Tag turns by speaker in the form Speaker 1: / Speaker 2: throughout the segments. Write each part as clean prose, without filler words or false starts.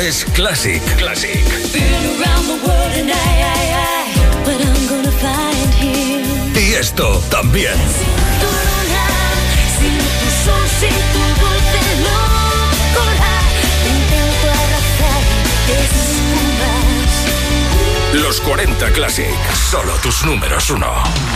Speaker 1: es Classic. Classic. Y esto también. Los 40 Classic, solo tus números uno.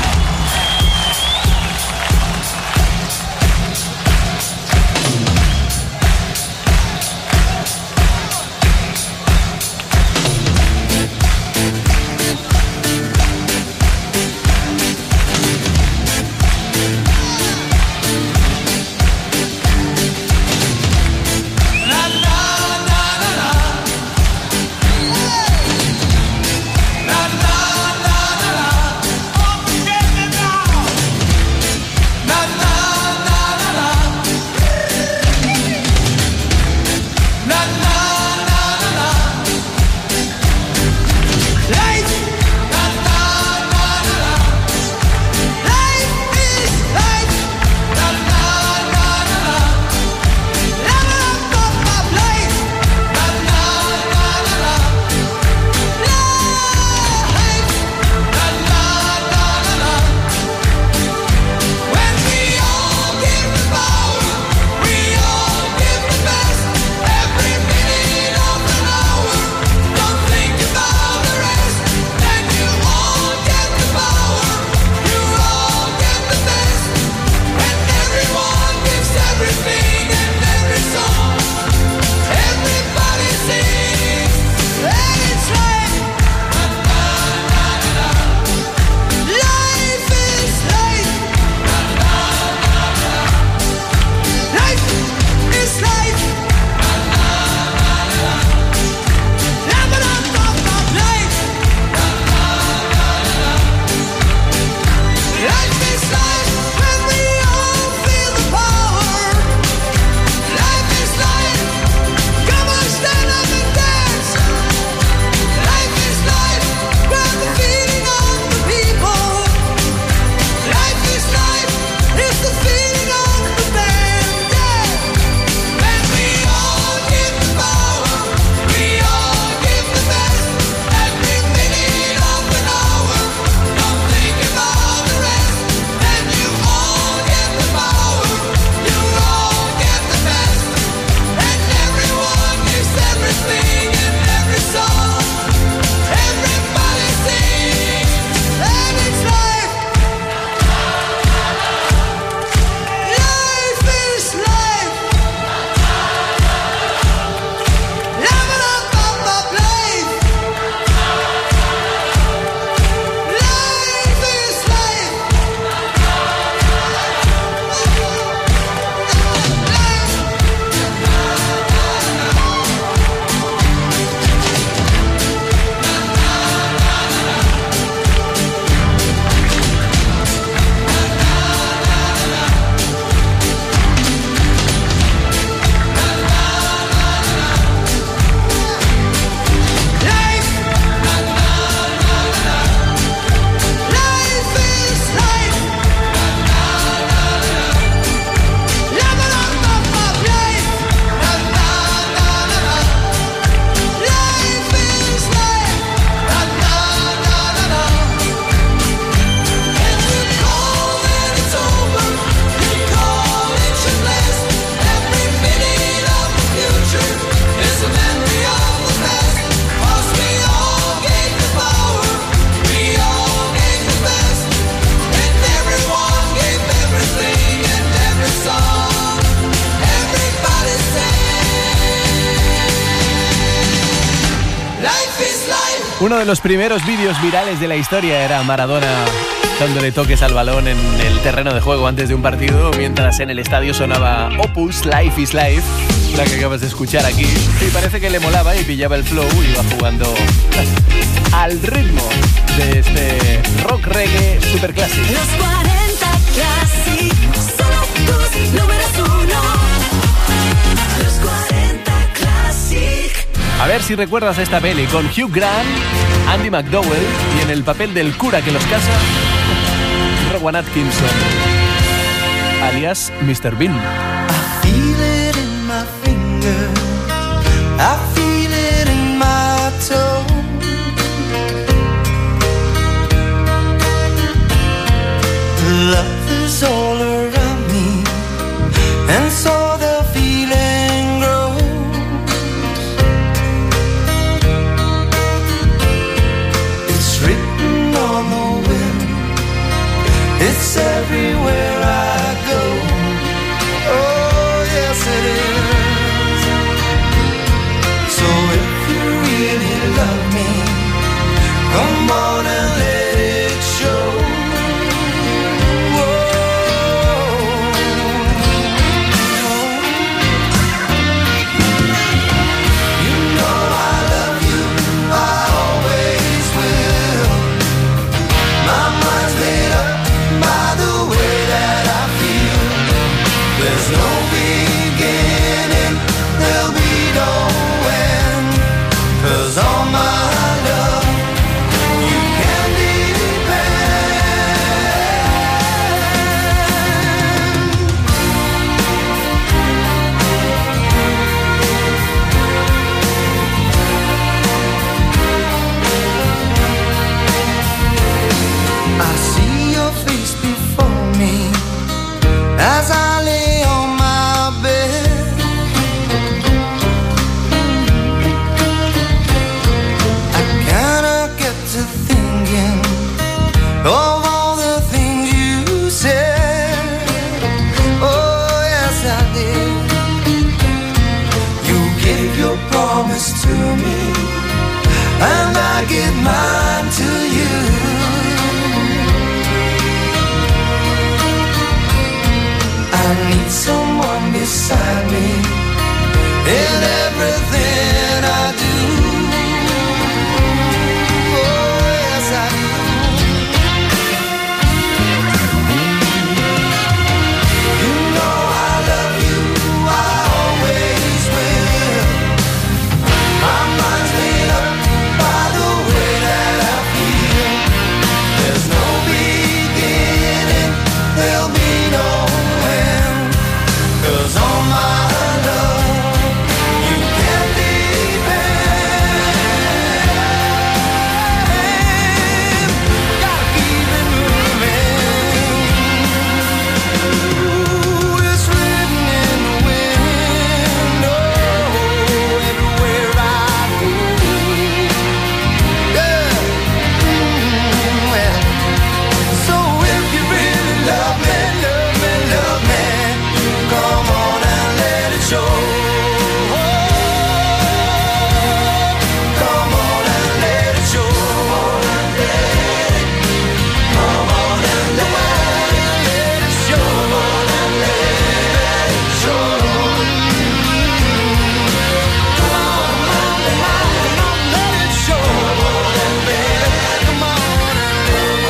Speaker 2: Uno de los primeros vídeos virales de la historia era Maradona dándole toques al balón en el terreno de juego antes de un partido, mientras en el estadio sonaba Opus, Life is Life, la que acabas de escuchar aquí. Y parece que le molaba y pillaba el flow y iba jugando al ritmo de este rock reggae super clásico.
Speaker 3: Los 40 Classic, solo tus números uno. Los 40 Classic.
Speaker 2: A ver si recuerdas esta peli con Hugh Grant, Andy McDowell y en el papel del cura que los casa, Rowan Atkinson, alias Mr. Bean.
Speaker 4: I feel it in my finger, I feel it is all around me, and so the feeling grows. It's written on the wind, it's everywhere I go. Oh, yes it is. So if you really love me, come on and let it show. As I lay on my bed, I kinda get to thinking of all the things you said. Oh, yes, I did. You gave your promise to me, and I give mine to you. I need someone beside me in everything I do. Oh, yes, I do. You know I love you, I always will. My mind's made up by the way that I feel. There's no beginning, there'll be no. 'Cause all my love you can depend. Gotta keep it moving. Ooh, it's written in the wind. Oh, everywhere I go. Yeah. Well, so if you really love me, love me, love me, come on and let it show. Come on and let it show. Come on and let it show. Come on and let it show. Come on and let it show. Come on and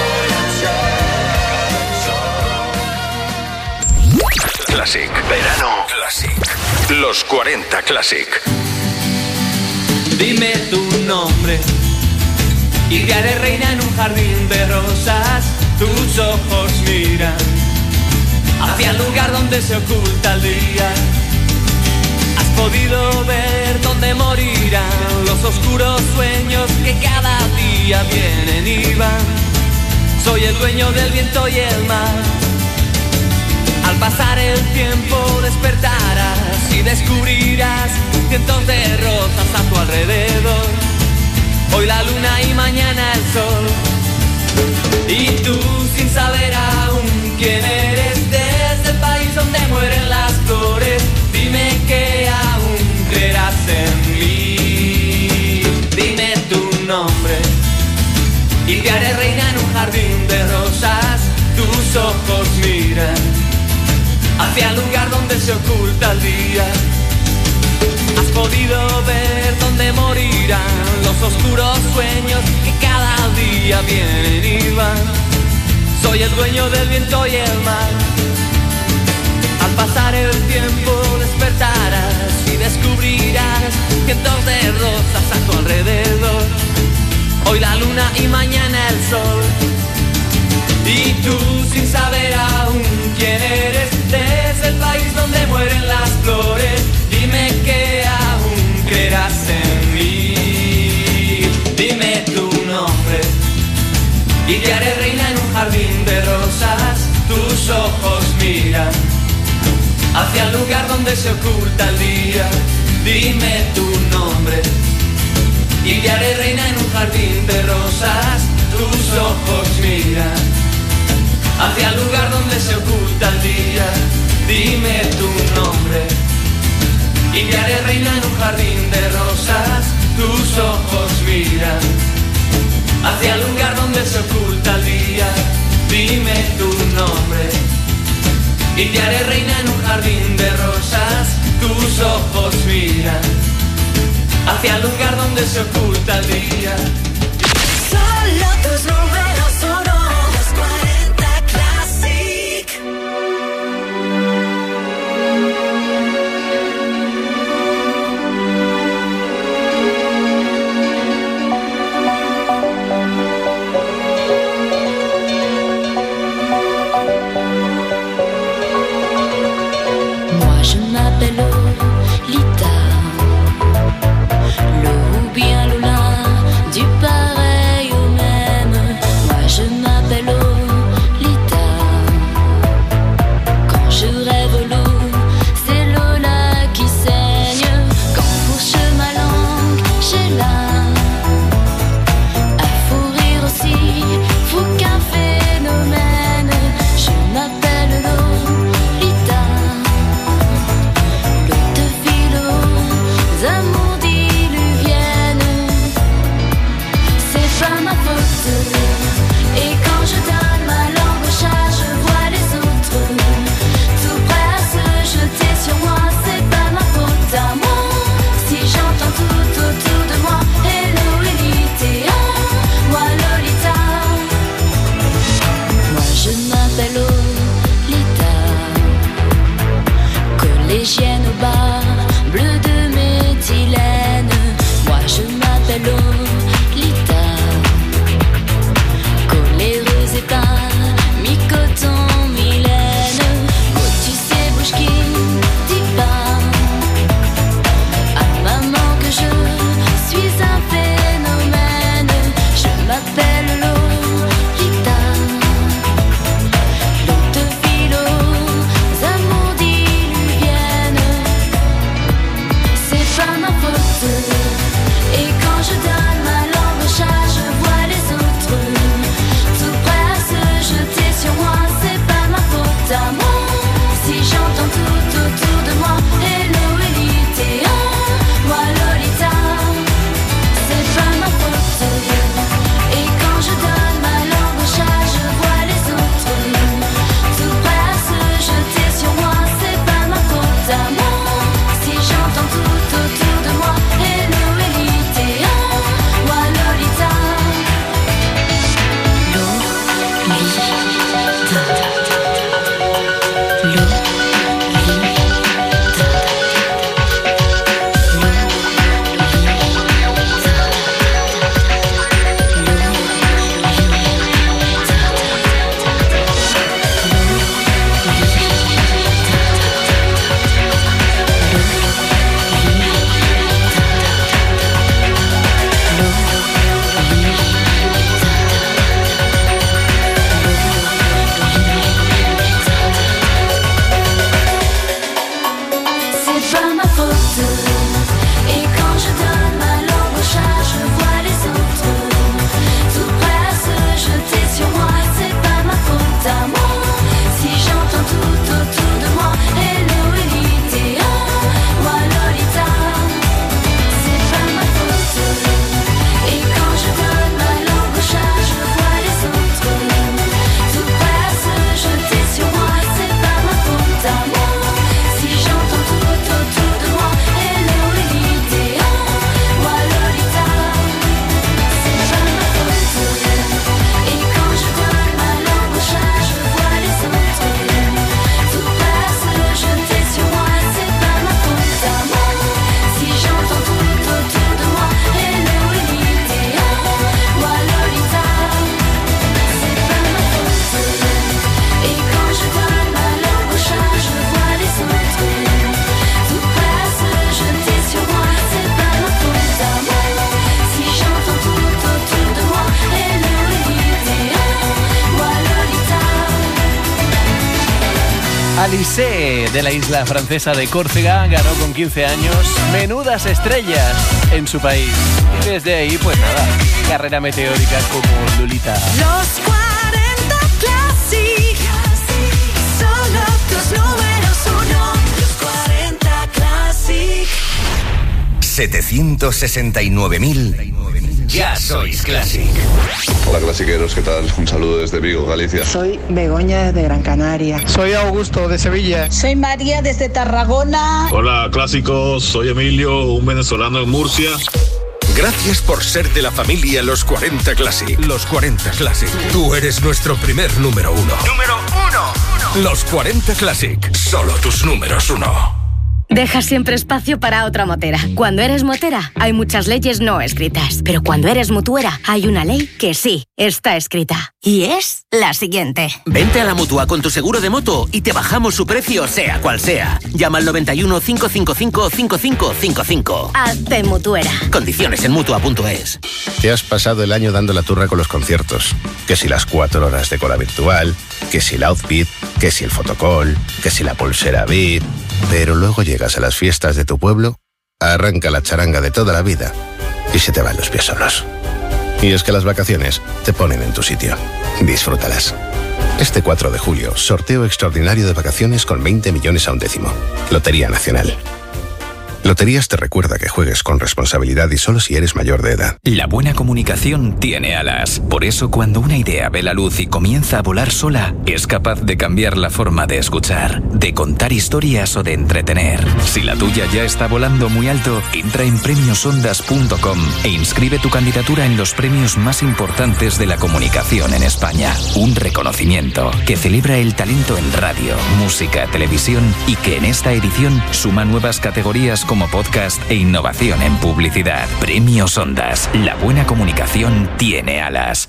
Speaker 4: let it show.
Speaker 1: Classic. Verano Classic. Los 40 Classic.
Speaker 5: Dime tu nombre y te haré reina en un jardín de rosas. Tus ojos miran hacia el lugar donde se oculta el día. Has podido ver dónde morirán los oscuros sueños que cada día vienen y van. Soy el dueño del viento y el mar. Al pasar el tiempo despertarás y descubrirás cientos de rosas a tu alrededor. Hoy la luna y mañana el sol. Y tú sin saber aún quién eres, desde el país donde mueren las flores, dime que aún creerás en mí. Dime tu nombre y te haré reina en un jardín de rosas. Tus ojos miran hacia el lugar donde se oculta el día. Has podido ver dónde morirán los oscuros sueños que cada día vienen y van. Soy el dueño del viento y el mar. Al pasar el tiempo despertarás y descubrirás cientos de rosas a tu alrededor. Hoy la luna y mañana el sol. Y tú sin saber aún quién eres, desde el país donde mueren las flores, dime que aún creerás en mí. Dime tu nombre y te haré reina en un jardín de rosas. tus ojos miran hacia el lugar donde se oculta el día. Dime tu nombre y te haré reina en un jardín de rosas. Tus ojos miran hacia el lugar donde se oculta el día. Dime tu nombre y te haré reina en un jardín de rosas. Tus ojos miran hacia el lugar donde se oculta el día. Dime tu nombre y te haré reina en un jardín de rosas. Tus ojos miran hacia el lugar donde se oculta el día.
Speaker 3: Solo tus números uno, los 40 Classic.
Speaker 6: Moi je m'appelle Lita, le ou bien Lola du paradis.
Speaker 2: Alizé, de la isla francesa de Córcega, ganó con 15 años menudas estrellas en su país. Y desde ahí, pues nada, carrera meteórica como Lolita.
Speaker 3: Los 40 Classic. Solo tus números uno. Los 40 Classic.
Speaker 1: 769.000. Ya sois Classic.
Speaker 7: Hola clasiqueros, ¿qué tal? Un saludo desde Vigo, Galicia.
Speaker 8: Soy Begoña de Gran Canaria.
Speaker 9: Soy Augusto de Sevilla.
Speaker 10: Soy María desde Tarragona.
Speaker 11: Hola clásicos, soy Emilio, un venezolano en Murcia.
Speaker 1: Gracias por ser de la familia Los 40 Classic. Los 40 Classic. Tú eres nuestro primer número uno. ¡Número uno! Los 40 Classic. Solo tus números uno.
Speaker 12: Deja siempre espacio para otra motera. Cuando eres motera, hay muchas leyes no escritas. Pero cuando eres mutuera, hay una ley que sí está escrita. Y es la siguiente.
Speaker 13: Vente a la Mutua con tu seguro de moto y te bajamos su precio, sea cual sea. Llama al 91 555 5555.
Speaker 12: Hazte mutuera.
Speaker 13: Condiciones en Mutua.es.
Speaker 14: Te has pasado el año dando la turra con los conciertos. Que si las 4 horas de cola virtual, que si el outfit, que si el fotocall, que si la pulsera VIP. Pero luego llegas a las fiestas de tu pueblo, arranca la charanga de toda la vida y se te van los pies solos. Y es que las vacaciones te ponen en tu sitio. Disfrútalas. Este 4 de julio, sorteo extraordinario de vacaciones con 20 millones a un décimo. Lotería Nacional. Loterías te recuerda que juegues con responsabilidad y solo si eres mayor de edad.
Speaker 15: La buena comunicación tiene alas. Por eso, cuando una idea ve la luz y comienza a volar sola, es capaz de cambiar la forma de escuchar, de contar historias o de entretener. Si la tuya ya está volando muy alto, entra en premiosondas.com e inscribe tu candidatura en los premios más importantes de la comunicación en España. Un reconocimiento que celebra el talento en radio, música, televisión y que en esta edición suma nuevas categorías como podcast e innovación en publicidad. Premios Ondas. La buena comunicación tiene alas.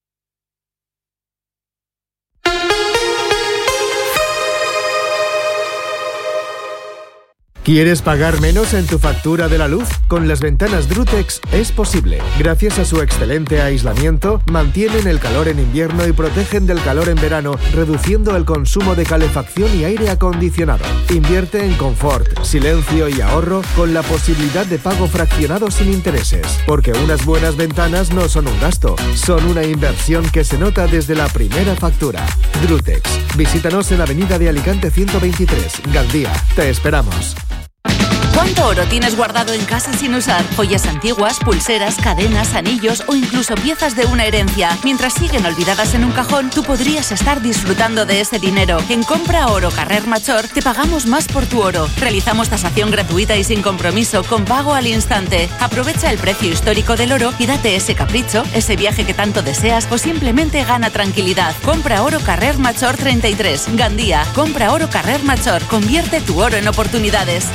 Speaker 16: ¿Quieres pagar menos en tu factura de la luz? Con las ventanas Drutex es posible. Gracias a su excelente aislamiento, mantienen el calor en invierno y protegen del calor en verano, reduciendo el consumo de calefacción y aire acondicionado. Invierte en confort, silencio y ahorro con la posibilidad de pago fraccionado sin intereses. Porque unas buenas ventanas no son un gasto, son una inversión que se nota desde la primera factura. Drutex. Visítanos en Avenida de Alicante 123, Gandía. Te esperamos.
Speaker 17: ¿Cuánto oro tienes guardado en casa sin usar? Joyas antiguas, pulseras, cadenas, anillos o incluso piezas de una herencia. Mientras siguen olvidadas en un cajón, tú podrías estar disfrutando de ese dinero. En Compra Oro Carrer Major te pagamos más por tu oro. Realizamos tasación gratuita y sin compromiso, con pago al instante. Aprovecha el precio histórico del oro y date ese capricho, ese viaje que tanto deseas o simplemente gana tranquilidad. Compra Oro Carrer Major 33, Gandía. Compra Oro Carrer Major. Convierte tu oro en oportunidades.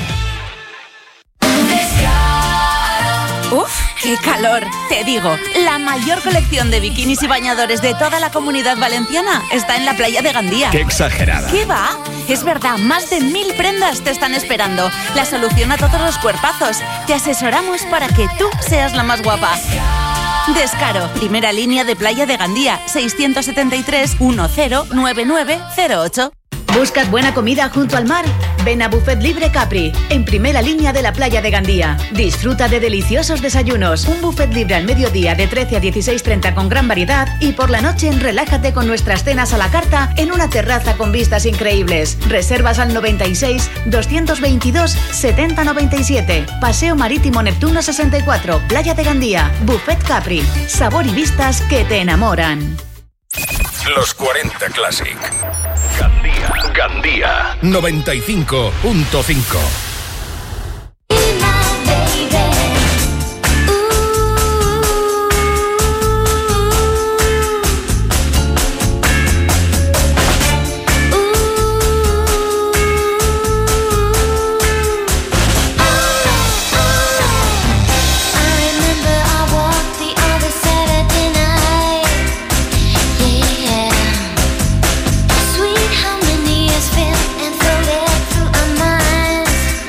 Speaker 17: ¡Uf! ¡Qué calor! Te digo, la mayor colección de bikinis y bañadores de toda la Comunidad Valenciana está en la playa de Gandía.
Speaker 1: ¡Qué exagerada!
Speaker 17: ¿Qué va? Es verdad, más de 1000 prendas te están esperando. La solución a todos los cuerpazos. Te asesoramos para que tú seas la más guapa. Descaro, primera línea de playa de Gandía, 673 109908.
Speaker 18: ¿Buscas buena comida junto al mar? Ven a Buffet Libre Capri, en primera línea de la playa de Gandía. Disfruta de deliciosos desayunos, un buffet libre al mediodía de 13 a 16:30 con gran variedad y por la noche relájate con nuestras cenas a la carta en una terraza con vistas increíbles. Reservas al 96 222 7097. Paseo Marítimo Neptuno 64, Playa de Gandía. Buffet Capri, sabor y vistas que te enamoran.
Speaker 1: Los 40 Classic. Gandía 95.5.
Speaker 3: Sweet harmony is filled and floated through our minds.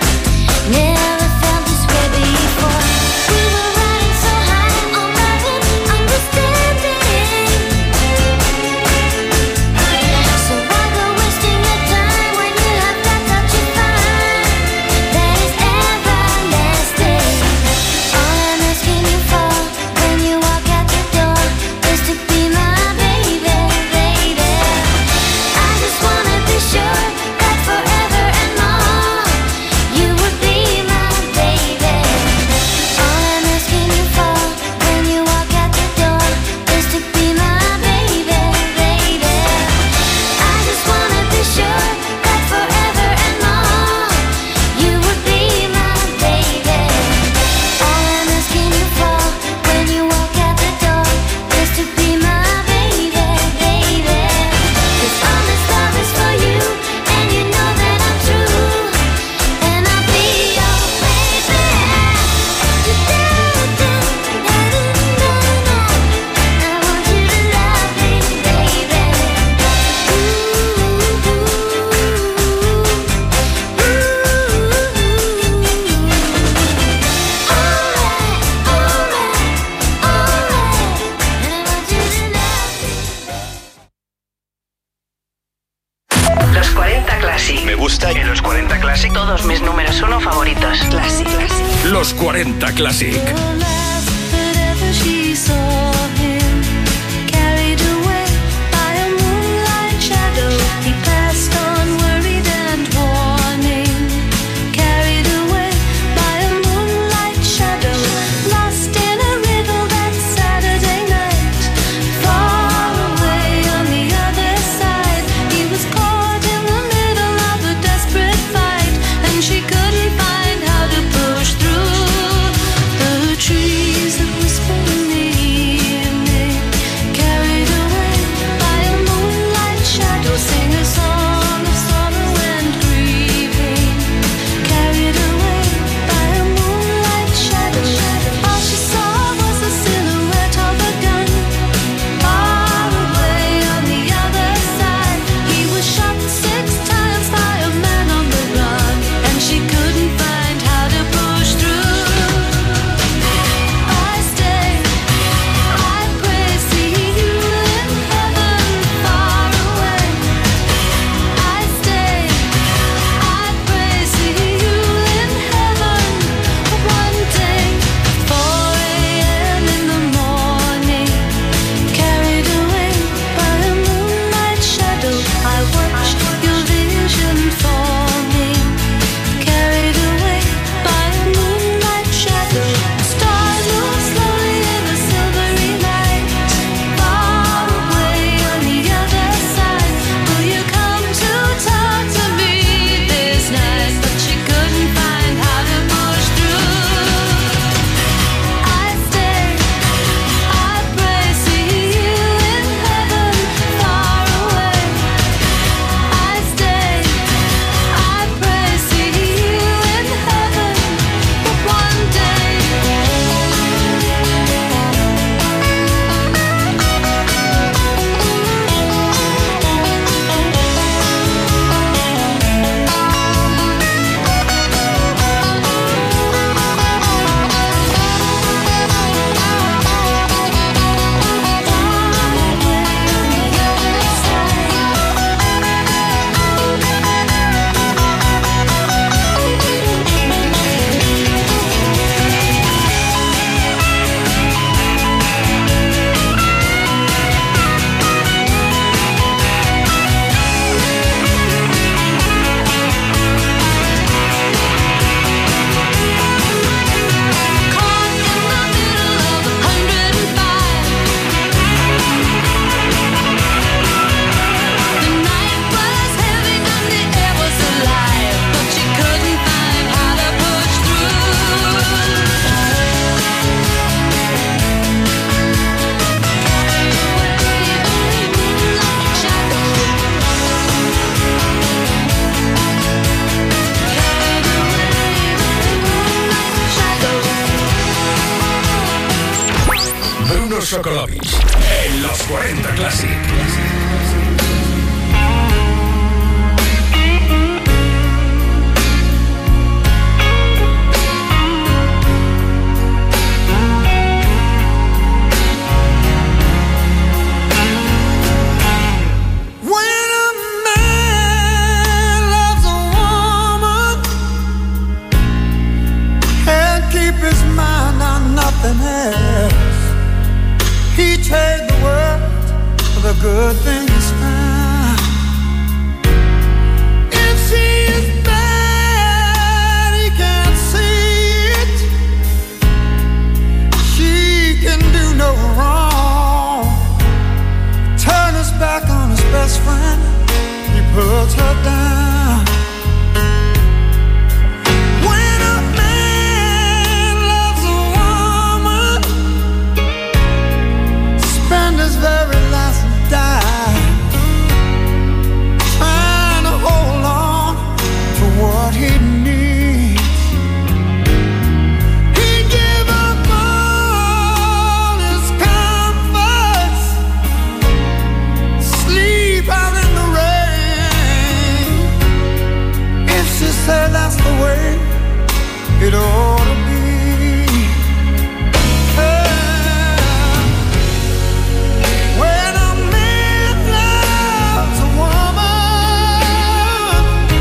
Speaker 9: Classic.
Speaker 19: Me gusta.
Speaker 9: En los 40 Classic, todos mis números 1 favoritos. Classic.
Speaker 1: Los 40 Classic. Sokolovic en los 40 Classic.
Speaker 4: Good things found. If she is bad, he can't see it. She can do no wrong. Turn his back on his best friend. He puts her down. When a man loves a woman, spend his very last die, trying to hold on to what he needs. He give up all his comforts, sleep out in the rain. If she said that's the way it ought to be. When a man loves a woman,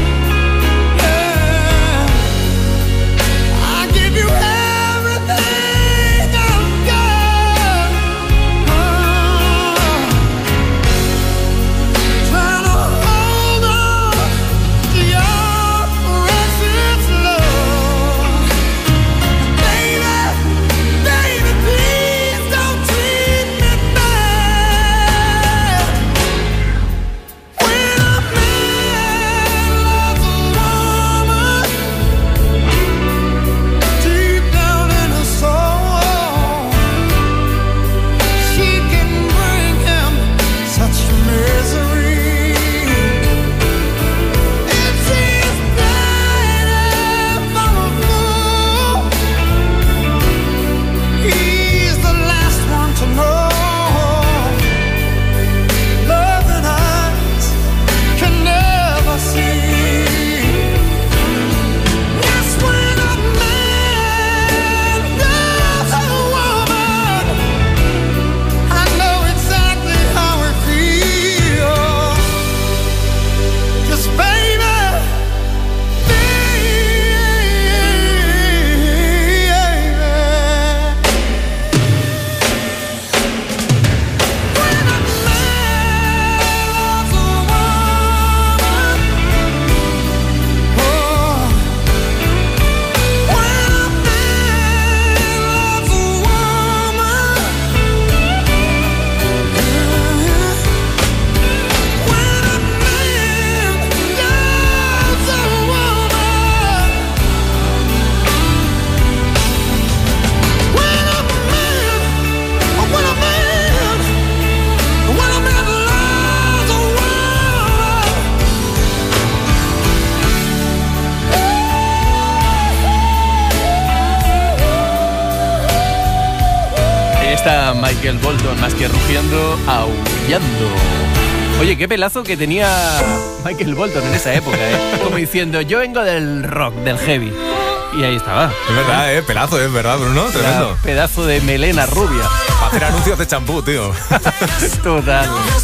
Speaker 2: está Michael Bolton, más que rugiendo, aullando. Oye, qué pelazo que tenía Michael Bolton en esa época, ¿eh? Como diciendo, yo vengo del rock, del heavy. Y ahí estaba.
Speaker 19: Es verdad, pelazo, es verdad, Bruno, tremendo.
Speaker 2: Pedazo de melena rubia.
Speaker 19: Para hacer anuncios de champú, tío.
Speaker 2: Total.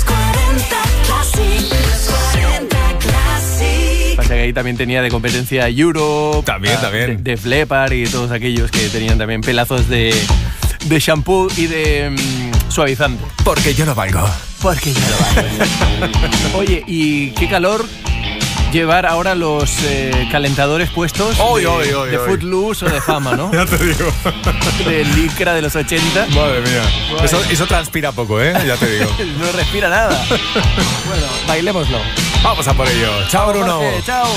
Speaker 2: Pasa que ahí también tenía de competencia Europe.
Speaker 19: También.
Speaker 2: De Flepar y todos aquellos que tenían también pelazos de shampoo y de suavizante.
Speaker 19: Porque yo lo valgo.
Speaker 2: Porque yo lo valgo. Oye, y qué calor llevar ahora los calentadores puestos de Footloose o de Fama, ¿no?
Speaker 19: Ya te digo.
Speaker 2: De licra de los 80.
Speaker 19: Madre mía. Eso transpira poco, ¿eh? Ya te digo.
Speaker 2: No respira nada. Bueno, bailémoslo.
Speaker 19: Vamos a por ello. Chao, Bruno.
Speaker 2: Jorge, chao.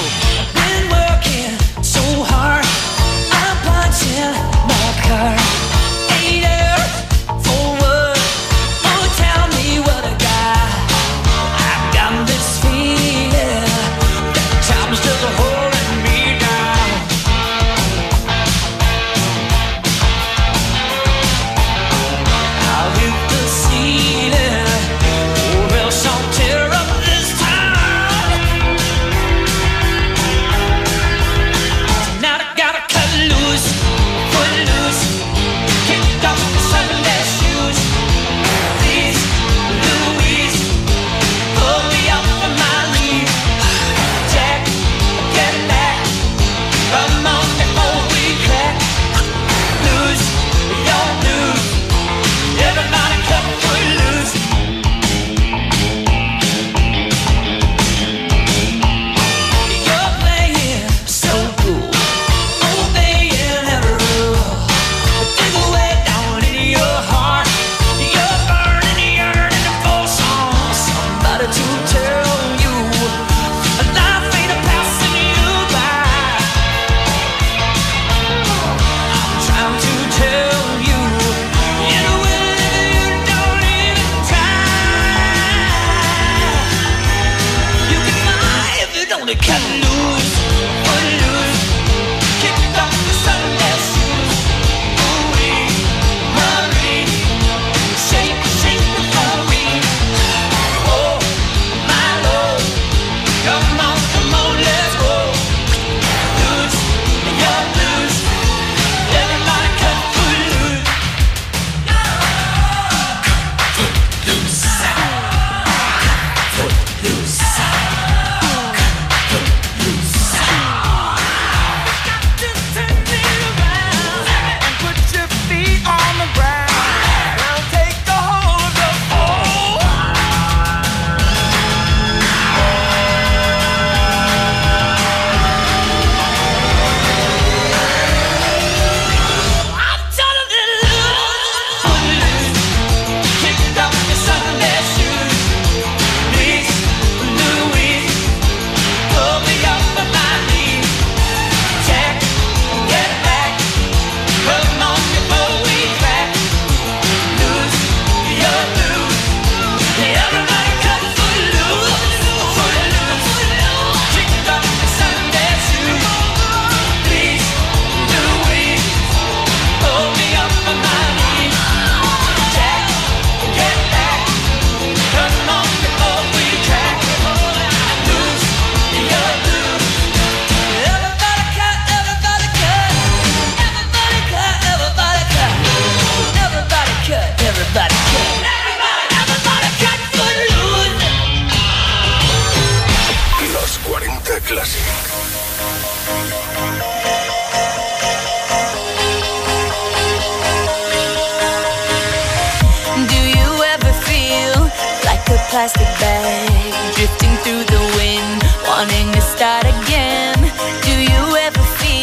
Speaker 3: Plastic bag drifting through the wind, wanting to start again. Do you ever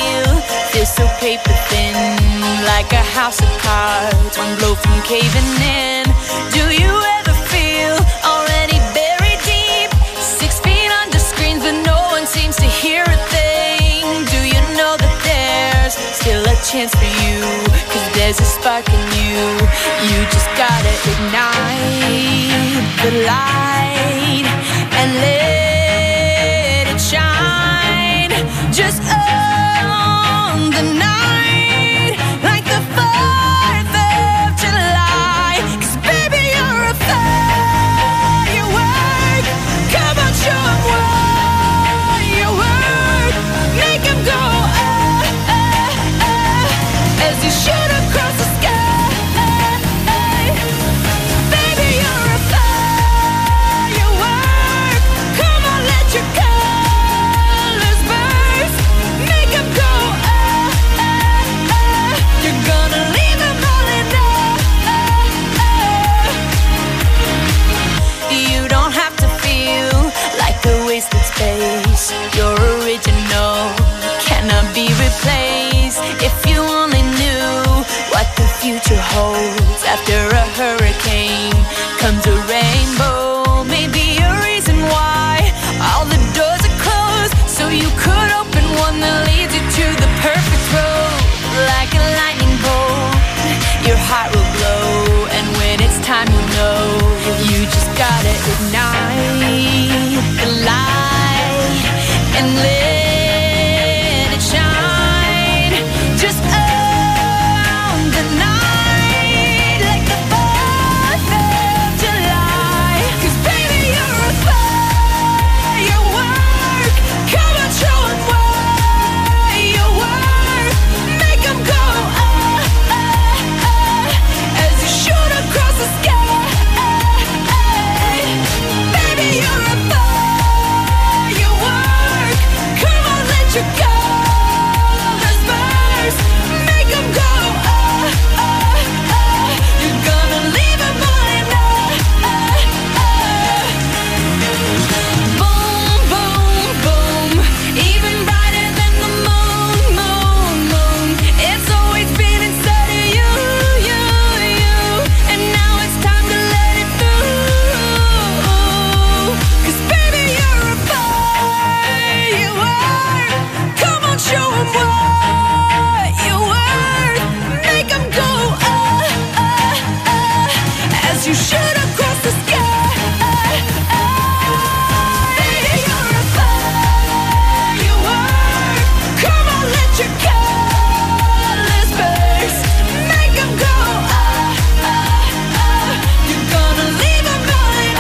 Speaker 3: feel so paper thin, like a house of cards, one blow from caving in? Do you ever feel already buried deep, 6 feet under screens, but no one seems to hear a thing? Do you know that there's still a chance for you, 'cause there's a spark in you? You just gotta ignite the light and let it shine. Just on the night, like the 4th of July. ignite the light and let it shine. Just own the night like the 4th of July. 'Cause baby, you're a firework. Come on, show 'em what you worth. Make 'em go as you shoot across the sky. Baby, you're a firework. Come on, let your colors burst. Make 'em go you're gonna leave 'em blind. Boom, boom, boom. Even brighter than the moon, moon, moon. It's always been inside of you, you, you. And now it's time to let it through. 'Cause baby, you're a firework. Come on, show 'em what you're worth. Make 'em go as you shoot across the sky. Baby, you're a firework. Come on, let your colors burst. Make 'em go you're gonna leave 'em blind.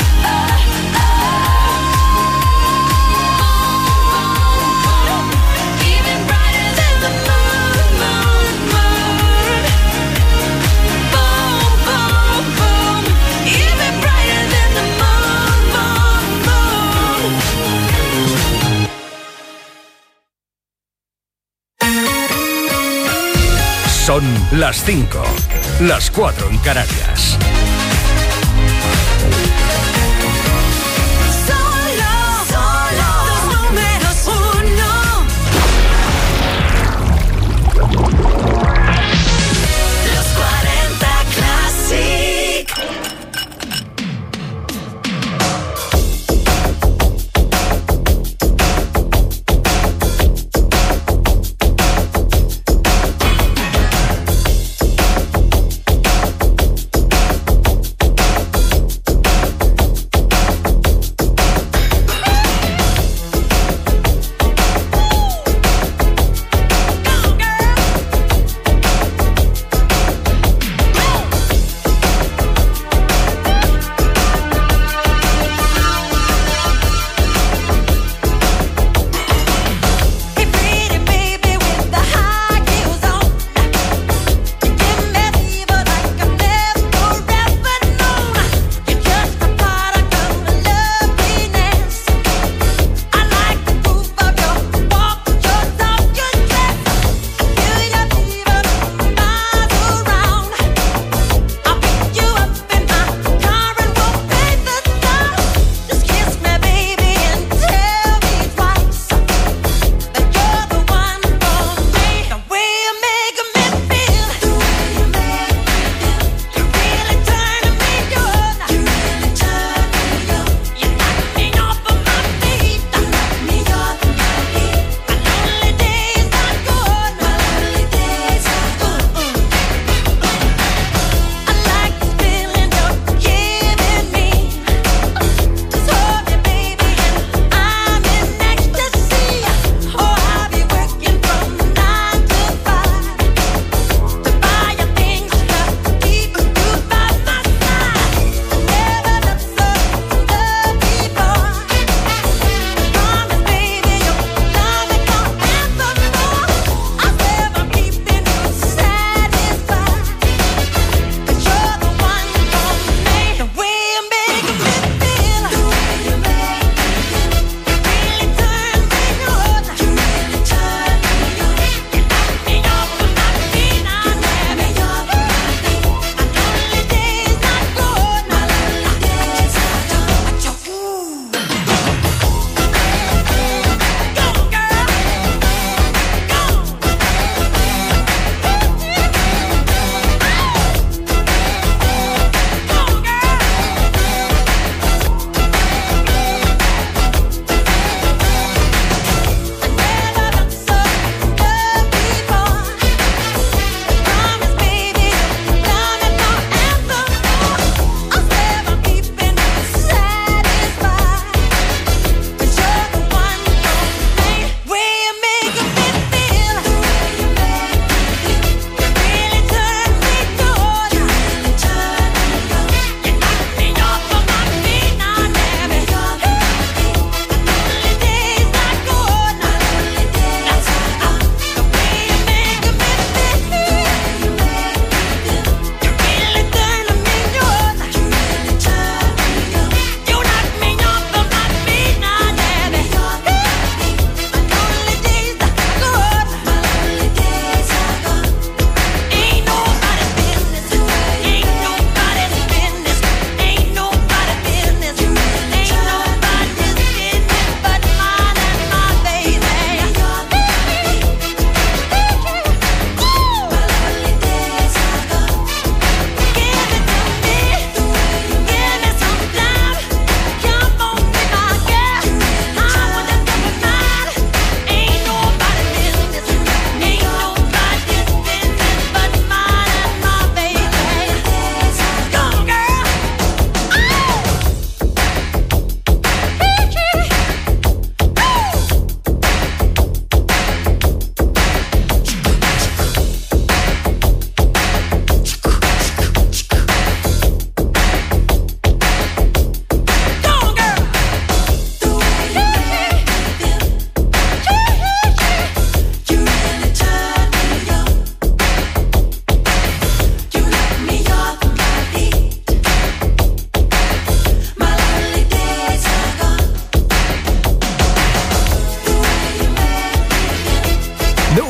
Speaker 3: Even brighter than the moon, moon, moon. Boom, boom, boom. Even brighter than the moon, moon, moon.
Speaker 1: Son las 5, las 4 en Canarias.
Speaker 3: Solo los números uno. Los 40 Classic.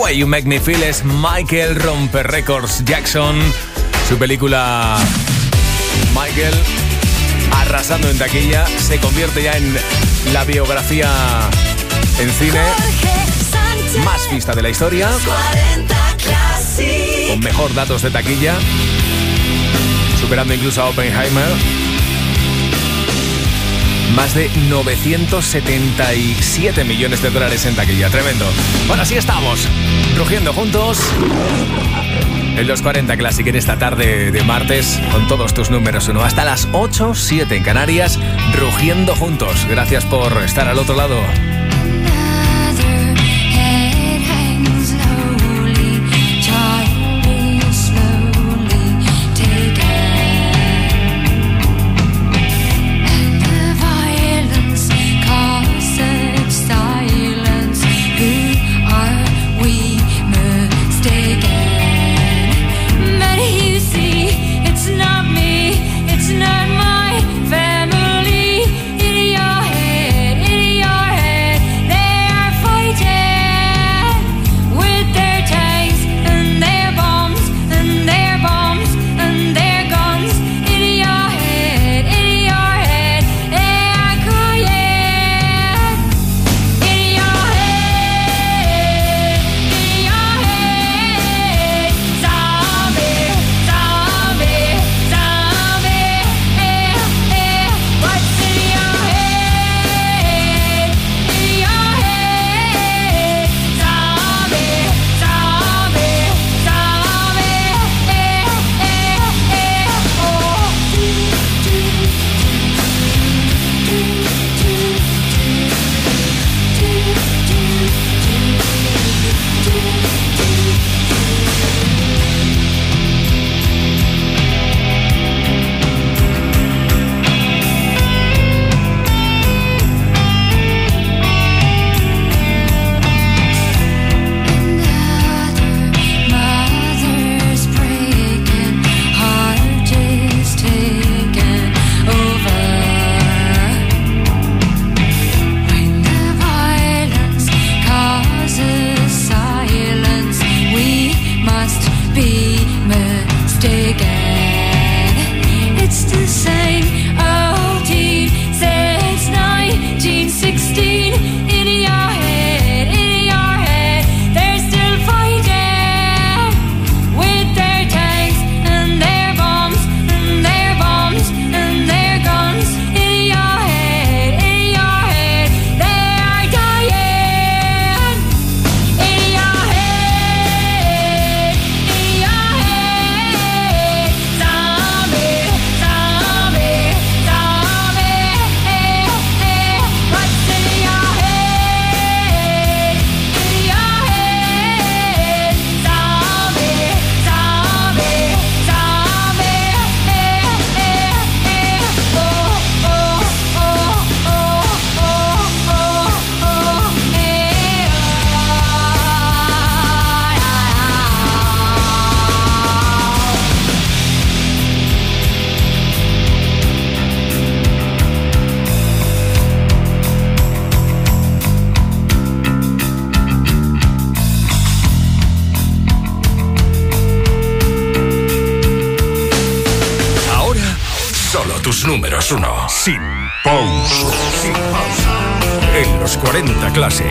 Speaker 19: Way You Make Me Feel es Michael Romper Records Jackson. Su película Michael, arrasando en taquilla, se convierte ya en la biografía en cine más vista de la historia, con mejor datos de taquilla, superando incluso a Oppenheimer. Más de 977 millones de dólares en taquilla. Tremendo. Bueno, así estamos, rugiendo juntos en los 40 Classic en esta tarde de martes, con todos tus números uno. Hasta las 8:07 en Canarias, rugiendo juntos. Gracias por estar al otro lado.
Speaker 1: Números uno. Sin pausa. Sin pausa. En los 40 Classic.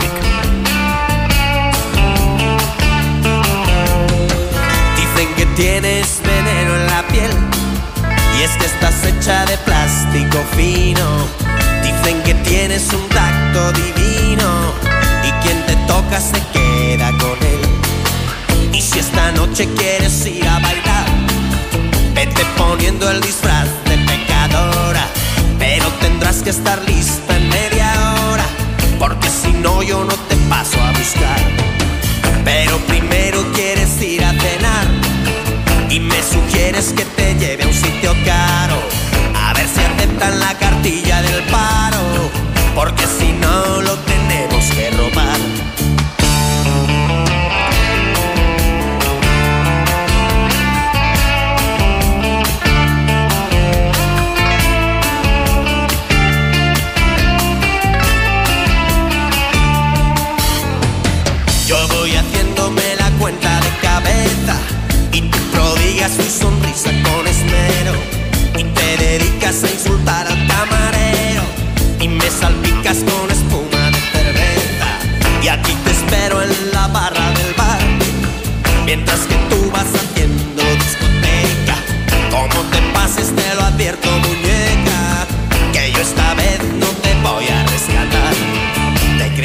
Speaker 20: Dicen que tienes veneno en la piel y es que estás hecha de plástico fino. Dicen que tienes un tacto divino y quien te toca se queda con él. Y si esta noche quieres ir a bailar, vete poniendo el disfraz de pecadora, pero tendrás que estar lista en media hora, porque si no yo no te paso a buscar. Pero primero quieres ir a cenar y me sugieres que te lleve a un sitio caro, a ver si aceptan la cartilla del bar.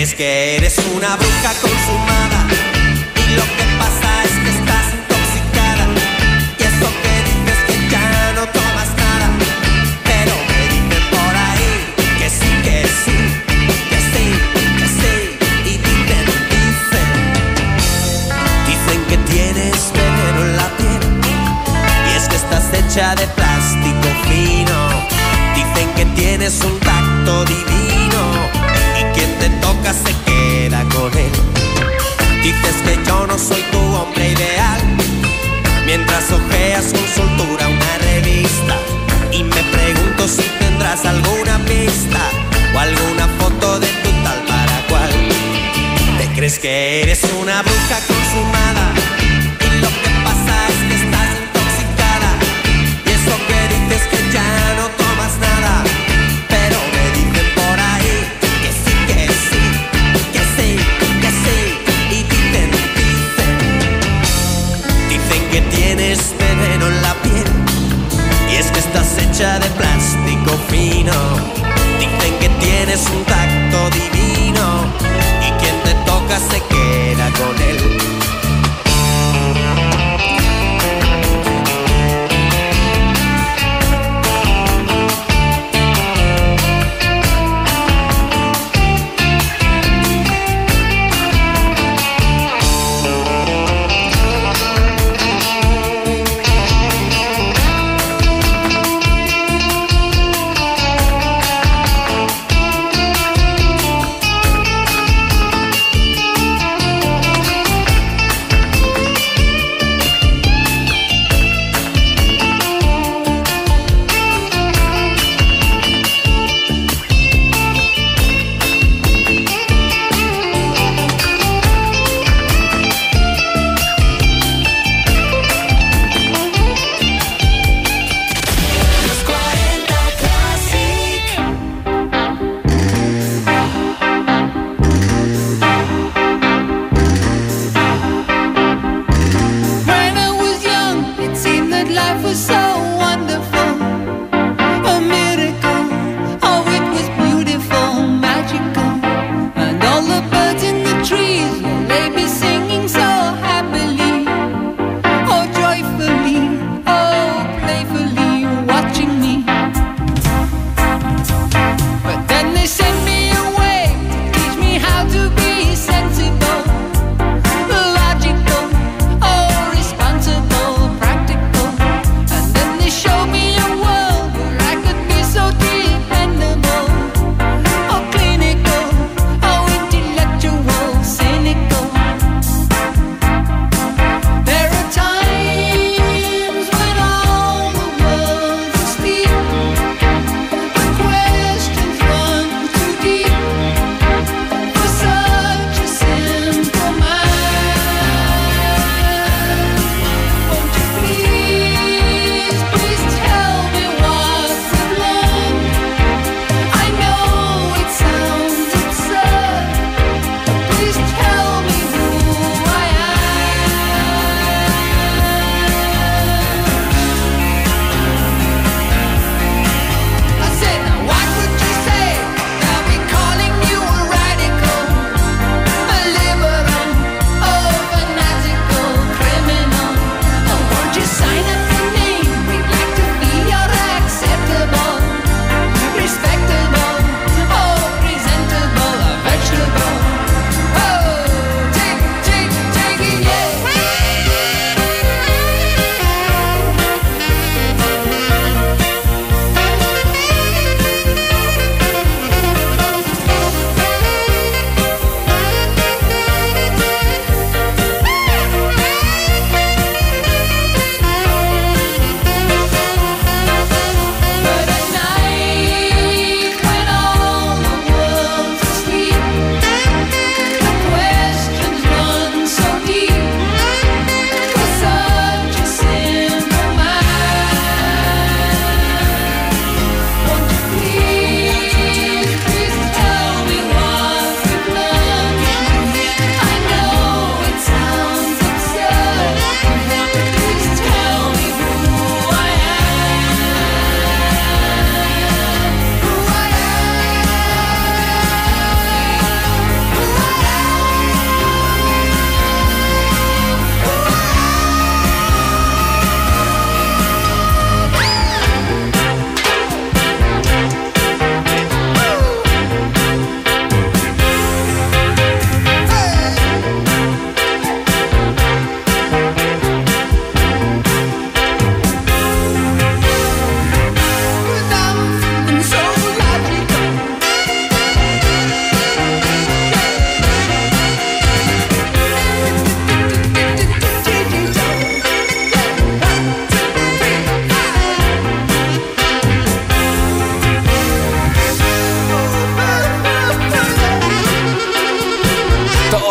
Speaker 20: Crees que eres una bruja consumada y lo que pasa es que estás intoxicada. Y eso que dices que ya no tomas nada, pero me dicen por ahí que sí, que sí, que sí, que sí. Y dicen que tienes veneno en la piel, y es que estás hecha de plástico fino. Dicen que tienes un tacto divino y quien te toca se queda con él.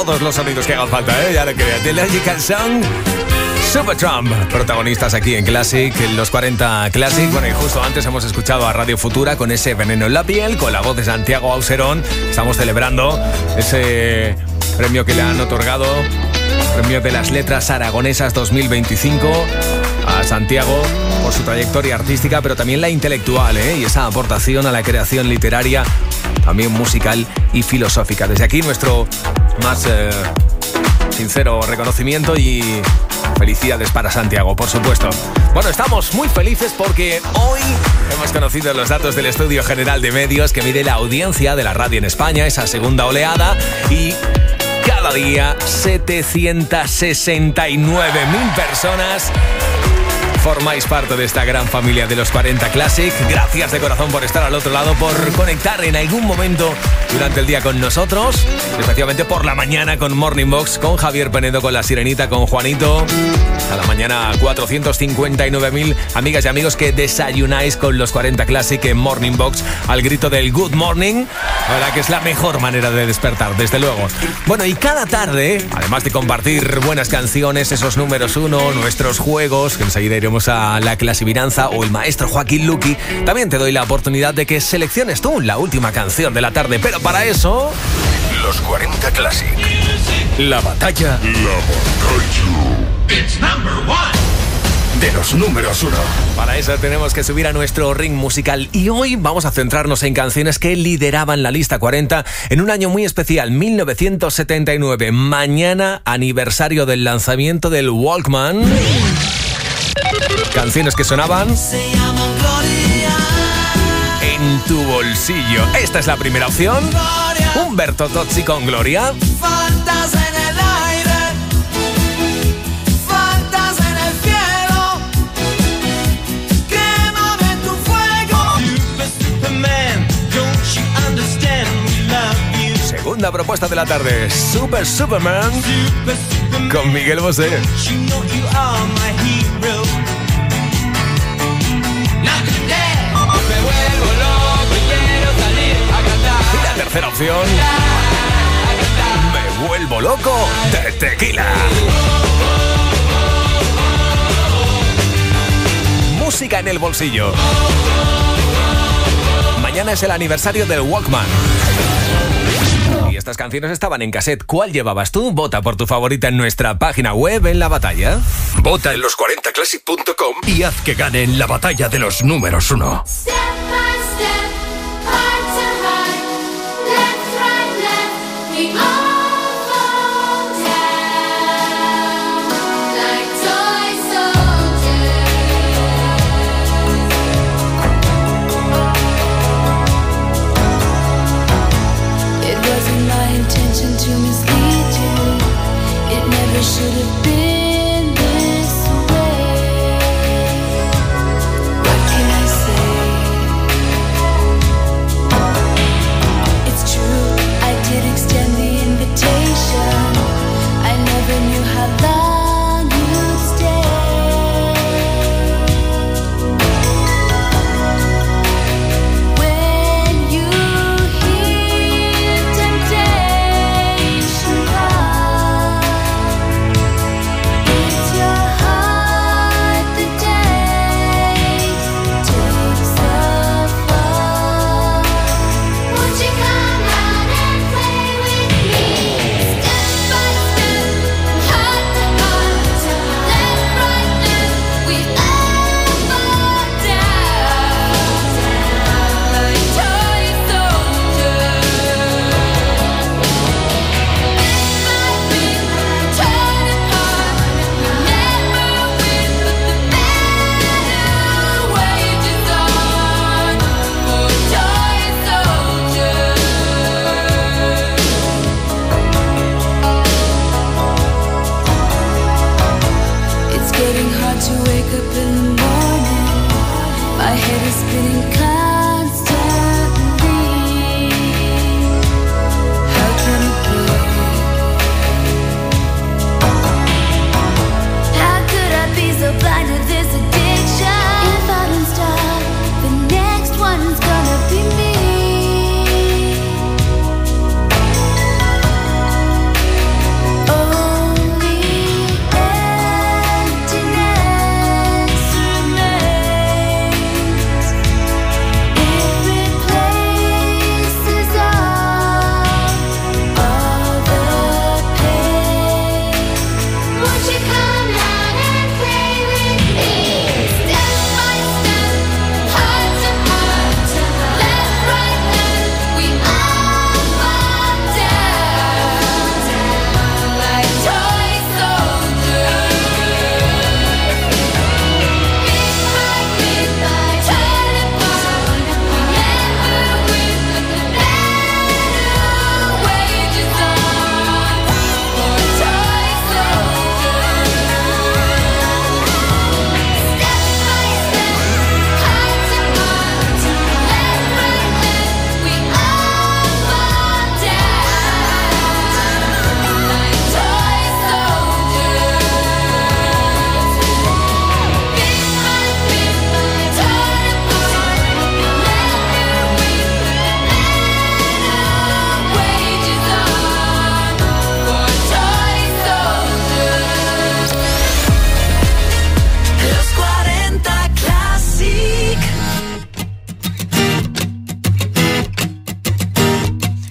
Speaker 19: todos los sonidos que hagan falta, ya lo creas. The Logical Song, Supertramp, protagonistas aquí en Classic, en los 40 Classic. Bueno, y justo antes hemos escuchado a Radio Futura con ese Veneno en la piel, con la voz de Santiago Auserón. Estamos celebrando ese premio que le han otorgado, Premio de las Letras Aragonesas 2025, a Santiago por su trayectoria artística, pero también la intelectual, y esa aportación a la creación literaria, también musical y filosófica. Desde aquí nuestro más sincero reconocimiento y felicidades para Santiago, por supuesto. Bueno, estamos muy felices porque hoy hemos conocido los datos del Estudio General de Medios que mide la audiencia de la radio en España, esa segunda oleada, y cada día 769.000 personas formáis parte de esta gran familia de los 40 Classic. Gracias de corazón por estar al otro lado, por conectar en algún momento durante el día con nosotros, especialmente por la mañana con Morning Box, con Javier Penedo, con La Sirenita, con Juanito. A la mañana 459.000 amigas y amigos que desayunáis con los 40 Classic en Morning Box al grito del Good Morning. La verdad que es la mejor manera de despertar, desde luego. Bueno, y cada tarde, además de compartir buenas canciones, esos números uno, nuestros juegos, que enseguida iremos a la clasiviranza, o el maestro Joaquín Luqui, también te doy la oportunidad de que selecciones tú la última canción de la tarde. Pero para eso,
Speaker 1: los 40 Classic. La batalla. It's number one. De los números uno.
Speaker 19: Para eso tenemos que subir a nuestro ring musical y hoy vamos a centrarnos en canciones que lideraban la lista 40 en un año muy especial, 1979. Mañana, aniversario del lanzamiento del Walkman. Canciones que sonaban en tu bolsillo. Esta es la primera opción. Humberto Tozzi con Gloria.
Speaker 4: Faltas en el aire, faltas en el cielo, quémame tu fuego. Superman, don't you understand we love you.
Speaker 19: Segunda propuesta de la tarde, Superman con Miguel Bosé.
Speaker 4: You know you are my hero. Me vuelvo loco y quiero salir a cantar.
Speaker 19: Y la tercera opción, Me vuelvo loco de Tequila. Música en el bolsillo. Mañana es el aniversario del Walkman. Y estas canciones estaban en cassette. ¿Cuál llevabas tú? Vota por tu favorita en nuestra página web en La Batalla.
Speaker 1: Vota en los40classic.com y haz que gane en la batalla de los números uno.
Speaker 6: Should have been this way. What can I say?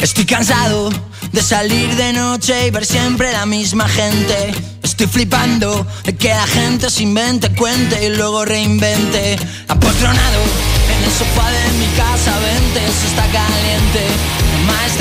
Speaker 21: Estoy cansado de salir de noche y ver siempre la misma gente. Estoy flipando de que la gente se invente, cuente y luego reinvente. Apotronado en el sofá de mi casa, vente, eso está caliente. Maestra